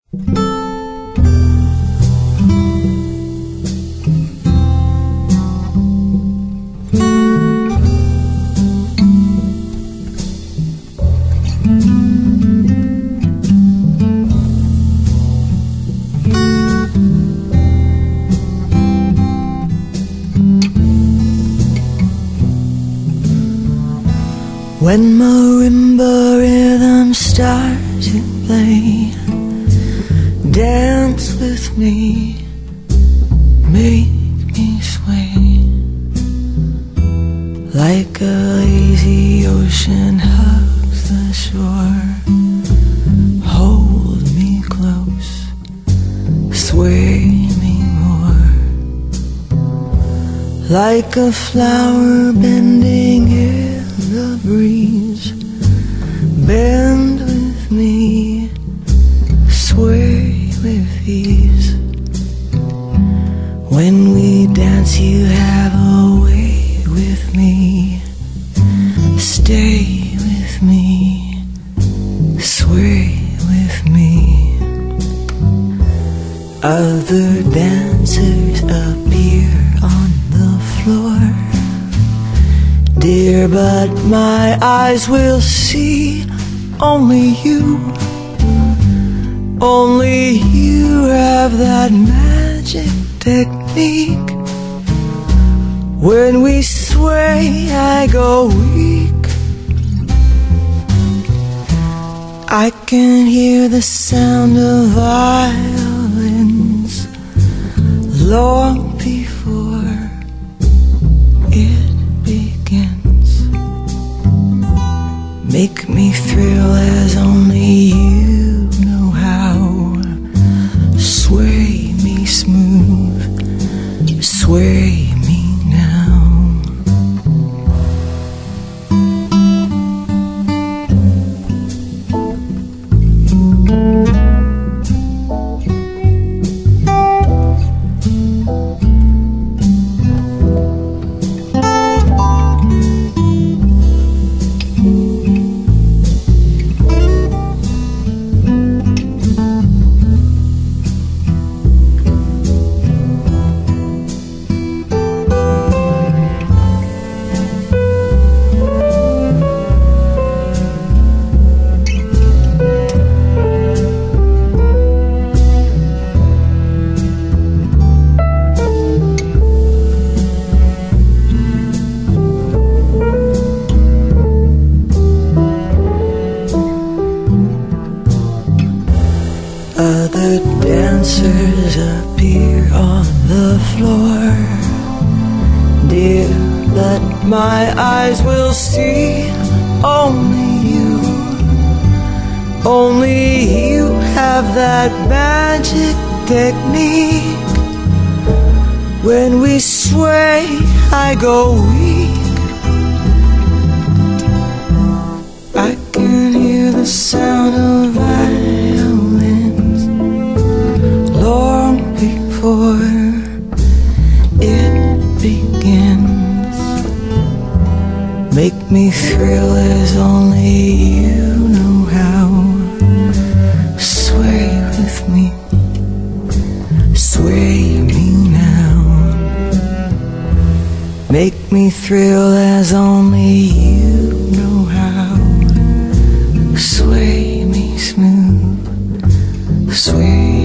When marimba rhythms start to play, dance with me, make me sway, like a lazy ocean hugs the shore. Hold me close, sway me more, like a flower bending in the breeze. Bend with me, sway with ease. When we dance you have a way with me. Stay with me, sway with me. Other dancers appear on the floor, dear, but my eyes will see only you. Only you have that magic technique. When we sway, I go weak. I can hear the sound of violins long before it begins. Make me thrill as only you know how. Sway me smooth, sway me now. Other dancers appear on the floor, dear, but my eyes will see only you. Only you have that magic technique. When we sway, I go weak. I can hear the sound of violins long before it begins. Make me thrill as only you know how. Sway with me, sway me now. Make me thrill as only you know how. Sway me smooth, sway